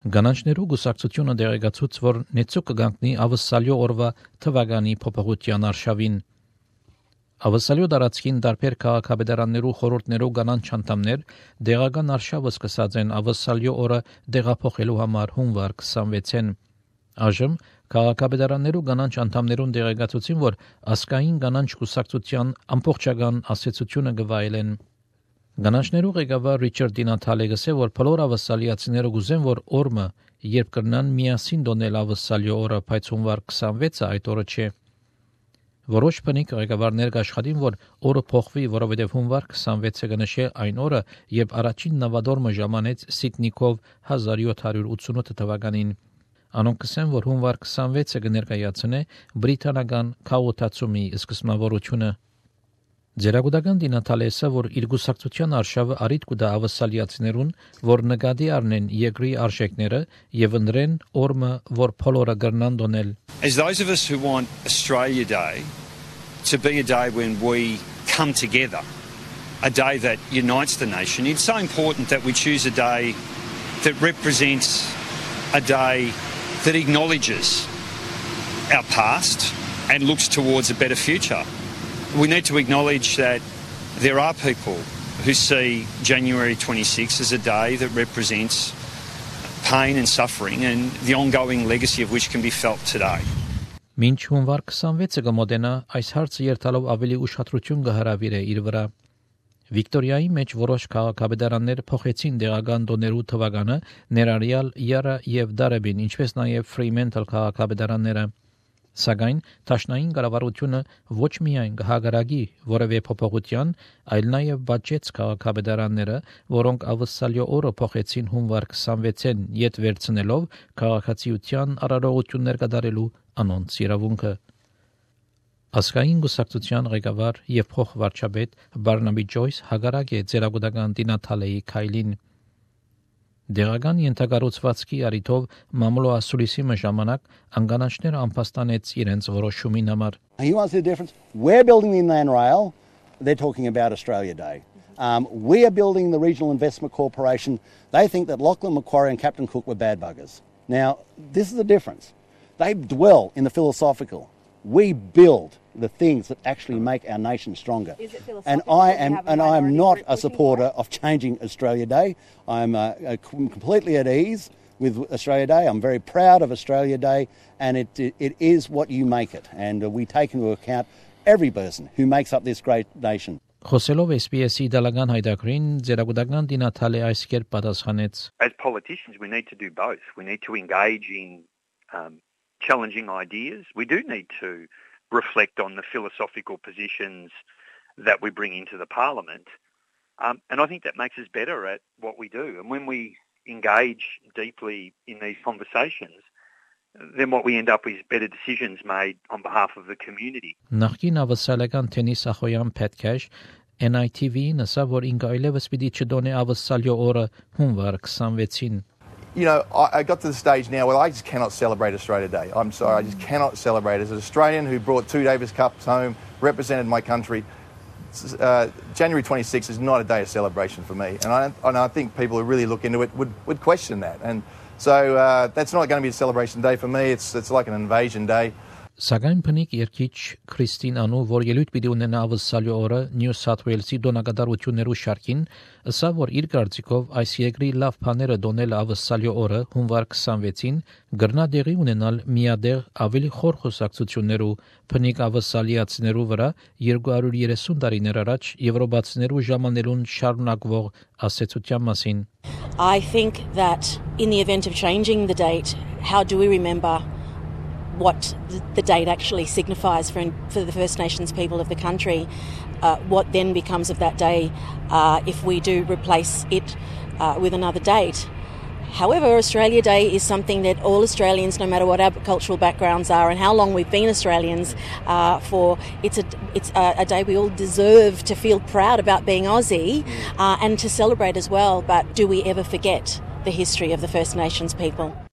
Գանանչներու գուսակցությունը դեղեկացուց, որ նեցու կգանքնի ավսալյո օրվա թվականի փոփոխության արշավին։ Ավսալյո դարածքին դարբեր քաղաքապետարաններու խորհուրդներու գանանչ անդամներ դեղական արշավը սկսած են ավսալյո օրը դեղափոխելու համար հունվար 26-ին։ Այժմ քաղաքապետարաններու գանանչ անդամներուն դեղեկացուցին, որ ասկային գանանչ գուսակցության ամբողջական ասեցությունը գվայելեն։ Գանանչներու ղեկավար Ռիչարդ Դինաթալը գսե, որ բոլոր ավսալիացիները գուզեն, որ օրը, երբ կրնան միասին դոնել ավսալյո օրը, բայց հունվար 26-ը այդ օրը չէ։ Որոշ բնիկ ղեկավարներ կաշխատին, որ օրը փոխվի, որովհետև հունվար 26-ը կնշե այն օրը, երբ առաջին նավադորմը ժամանեց Սիդնիկով 1788 թվականին։ Անոնք կսեն, որ հունվար 26-ը կներկայացնե բրիտանական քաոթացումի սկզբնավորությունը։ Ձերագուտական Դինաթալեսը, որ իր գուսակցության արշավը արիտ կուտա ավսալիացիներուն, որ նկատի առնեն երկրի արժեքները եւ ընտրեն օրը, որ բոլորը կրնան դոնել։ As those of us who want Australia Day to be a day when we come together, a day that unites the nation, it's so important that we choose a day that represents a day that acknowledges our past and looks towards a better future. We need to acknowledge that there are people who see January 26 as a day that represents pain and suffering and the ongoing legacy of which can be felt today. Մինչ հունվար 26-ը կմոտենա, այս հարցը երթալով ավելի ուշադրություն կհրավիրե իր վրա։ Վիկտորիայի մեջ որոշ քաղաքապետարաններ փոխեցին դեղական դոներու թվականը, ներառյալ Յարա եւ Դարաբին, ինչպես նաեւ Ֆրիմենթլ քաղաքապետարանները։ Սակայն Տաշնային կառավարությունը ոչ միայն կհագարակի որևէ փոփոխության, այլ նաև բաճեց քաղաքապետարանները, որոնք ավսալյո օրը փոխեցին հունվար 26-ին, յետ վերցնելով քաղաքացիության արարողություններ կատարելու անոնց իրավունքը։ Ասկային գուսակցության ղեկավար եւ փոխվարչապետ Բարնաբի Ջոյս հագարակ է ձերագուտական Դինաթալեի քայլին։ Դեղական ենթակառուցվածքի առիթով մամուլո ասուլիսի ժամանակ անգանանչները ամփոստանեց իրենց որոշումին համար։ He wants the difference. We're building the Inland Rail. They're talking about Australia Day. We are building the Regional Investment Corporation. They think that Lachlan Macquarie and Captain Cook were bad buggers. Now, this is the difference. They dwell in the philosophical. We build the things that actually make our nation stronger. Is it philosophical? And I am not a supporter of changing Australia Day. I'm completely at ease with Australia Day. I'm very proud of Australia Day, and it is what you make it. And we take into account every person who makes up this great nation. Խոսելով SPS-ի դալական հայտակրին, ձերագուտական Դինաթալը այս կերպ պատասխանեց. As politicians, we need to do both. We need to engage in challenging ideas. We do need to reflect on the philosophical positions that we bring into the parliament. And I think that makes us better at what we do. And when we engage deeply in these conversations, then what we end up is better decisions made on behalf of the community. Նախկին ավսալական թենիս ախոյան Պետքաշ NITV-ին ասավ, որ ինքը այլևս պիտի չդոնե ավսալյո օրը հունվար 26-ին. You know, I got to the stage now where I just cannot celebrate Australia Day. I'm sorry, I just cannot celebrate. As an Australian who brought 2 Davis Cups home, represented my country, January 26th is not a day of celebration for me. And I think people who really look into it would question that. And so that's not going to be a celebration day for me. It's like an invasion day. Սակայն փնիկ երկիչ Քրիստին Անու, որ ելույթ պիտի ունենա ավսալյո օրը Նյու Սաթ Ուելսի դոնակատարություններու շարքին, ասավ, որ իր կարծիքով այս երկրի լավ բաները դոնել ավսալյո օրը հունվար 26-ին գրնա դեղի ունենալ միադեղ ավելի խոր խոսակցություններու փնիկ ավսալիացիներու վրա 230 տարիներ առաջ եվրոպացիներու ժամաներուն շարունակվող ասեցության մասին. I think that in the event of changing the date, how do we remember what the date actually signifies for the First Nations people of the country, what then becomes of that day if we do replace it with another date. However, Australia Day is something that all Australians, no matter what our cultural backgrounds are and how long we've been Australians for, it's a day we all deserve to feel proud about being Aussie and to celebrate as well. But do we ever forget the history of the First Nations people?